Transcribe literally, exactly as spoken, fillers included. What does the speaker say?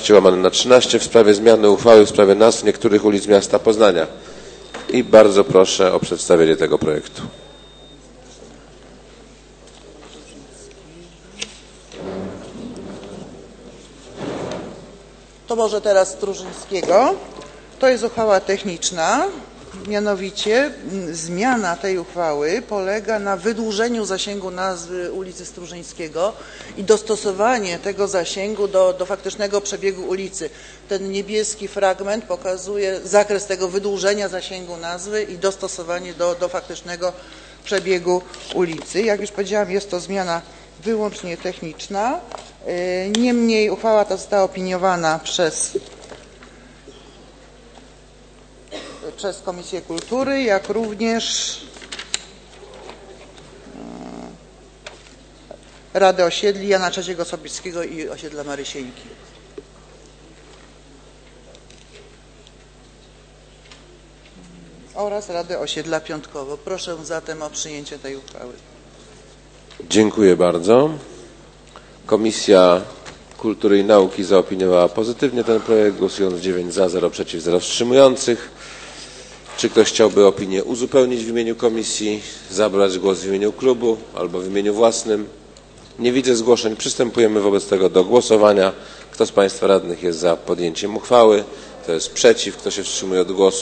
dwanaście łamane na trzynaście w sprawie zmiany uchwały w sprawie nazw niektórych ulic miasta Poznania. I bardzo proszę o przedstawienie tego projektu. To może teraz Strużyńskiego. To jest uchwała techniczna. Mianowicie zmiana tej uchwały polega na wydłużeniu zasięgu nazwy ulicy Strużyńskiego i dostosowanie tego zasięgu do, do faktycznego przebiegu ulicy. Ten niebieski fragment pokazuje zakres tego wydłużenia zasięgu nazwy i dostosowanie do, do faktycznego przebiegu ulicy. Jak już powiedziałam, jest to zmiana wyłącznie techniczna. Niemniej uchwała ta została opiniowana przez przez Komisję Kultury, jak również Radę Osiedli Jana trzeciego Sobieskiego i osiedla Marysieńki. Oraz Radę Osiedla Piątkowo. Proszę zatem o przyjęcie tej uchwały. Dziękuję bardzo. Komisja Kultury i Nauki zaopiniowała pozytywnie ten projekt, głosując dziewięć za, zero przeciw, zero wstrzymujących. Czy ktoś chciałby opinię uzupełnić w imieniu komisji, zabrać głos w imieniu klubu albo w imieniu własnym? Nie widzę zgłoszeń. Przystępujemy wobec tego do głosowania. Kto z Państwa radnych jest za podjęciem uchwały? Kto jest przeciw? Kto się wstrzymuje od głosu?